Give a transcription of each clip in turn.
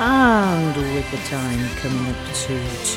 And with the time coming up to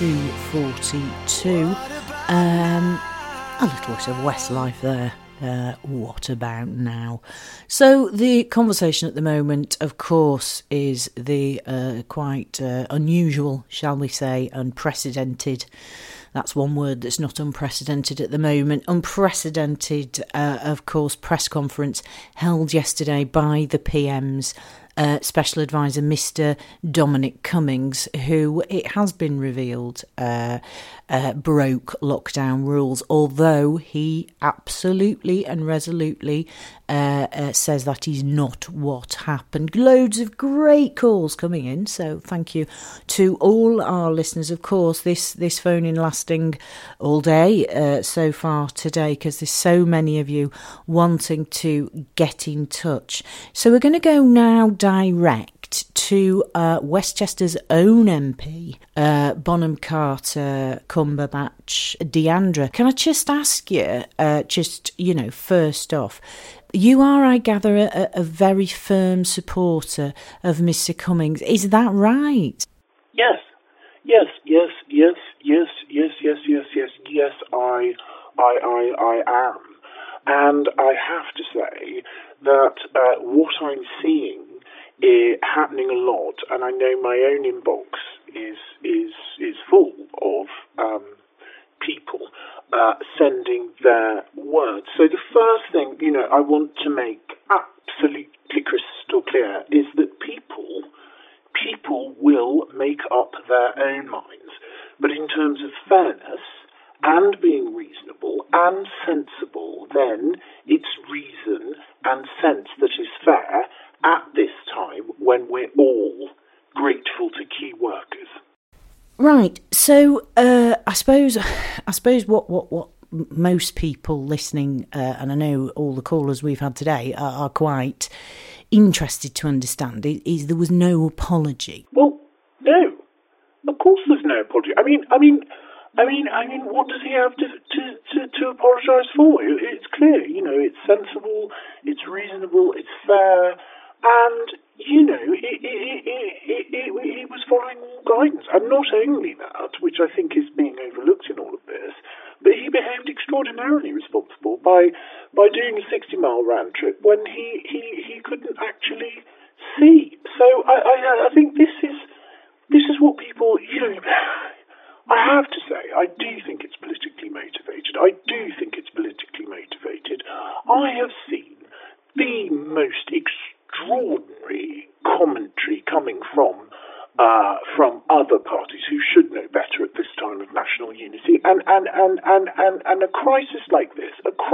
2:42, a little bit of Westlife there. What about now? So the conversation at the moment, of course, is the quite unusual, shall we say, unprecedented. That's one word that's not unprecedented at the moment. Unprecedented, of course, press conference held yesterday by the PM's Special Advisor, Mr. Dominic Cummings, who it has been revealed broke lockdown rules, although he absolutely and resolutely says that is not what happened. Loads of great calls coming in, so thank you to all our listeners. Of course, this phone-in lasting all day so far today, because there's so many of you wanting to get in touch. So we're going to go now direct to Westchester's own MP, Bonham Carter, Cumberbatch, Deandra. Can I just ask you, first off, you are, I gather, a very firm supporter of Mr. Cummings. Is that right? Yes, I am. And I have to say that what I'm seeing happening a lot, and I know my own inbox is full of people sending their words. So the first thing, I want to make absolutely crystal clear is that people will make up their own minds. But in terms of fairness and being reasonable and sensible, then it's reason and sense that is fair at this time when we're all grateful to key workers. Right. So I suppose what most people listening, and I know all the callers we've had today are quite interested to understand, is there was no apology. Well, no, of course there's no apology. I mean, what does he have to apologise for? It's clear, it's sensible, it's reasonable, it's fair, and he was following all guidance. And not only that, which I think is being overlooked in all of this, but he behaved extraordinarily responsible by doing a 60-mile round trip when he couldn't actually see. So I think this is what people, I have to say, I do think it's politically motivated. I have seen the most extraordinary commentary coming from other parties who should know better at this time of national unity, and a crisis like this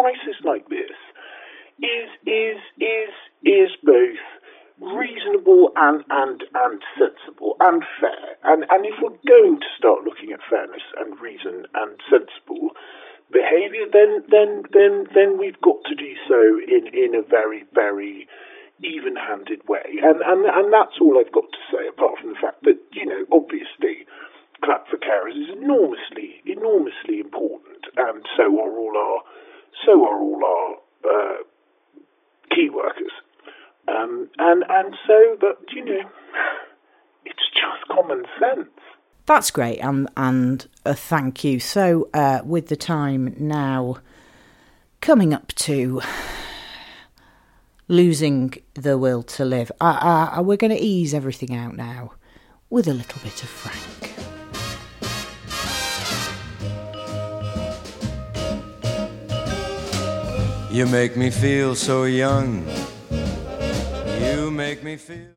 is both reasonable and sensible and fair. And if we're going to start looking at fairness and reason and sensible behaviour, then we've got to do so in a very, very even-handed way. And that's all I've got to say, apart from the fact that, obviously, Clap for Carers is enormously important, and so are all our key workers. And so, but, it's just common sense. That's great, and thank you. So, with the time now coming up to losing the will to live, we're going to ease everything out now with a little bit of Frank. You make me feel so young. You make me feel...